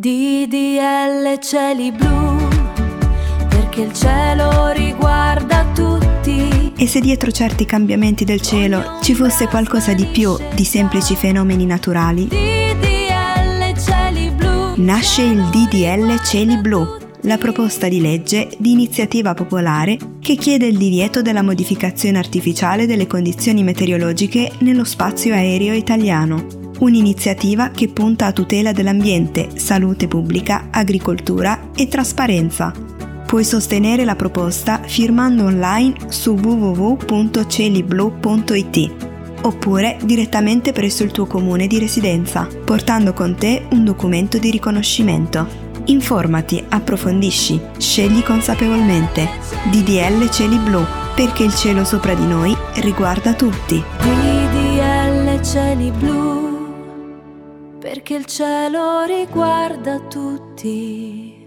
DDL cieli blu, perché il cielo riguarda tutti. E se dietro certi cambiamenti del cielo ci fosse qualcosa di più di semplici fenomeni naturali? DDL cieli blu. Nasce il DDL Cieli Blu, la proposta di legge di iniziativa popolare che chiede il divieto della modificazione artificiale delle condizioni meteorologiche nello spazio aereo italiano. Un'iniziativa che punta a tutela dell'ambiente, salute pubblica, agricoltura e trasparenza. Puoi sostenere la proposta firmando online su www.cieliblu.it oppure direttamente presso il tuo comune di residenza, portando con te un documento di riconoscimento. Informati, approfondisci, scegli consapevolmente. DDL Cieli Blu, perché il cielo sopra di noi riguarda tutti. DDL cieli blu, perché il cielo riguarda tutti.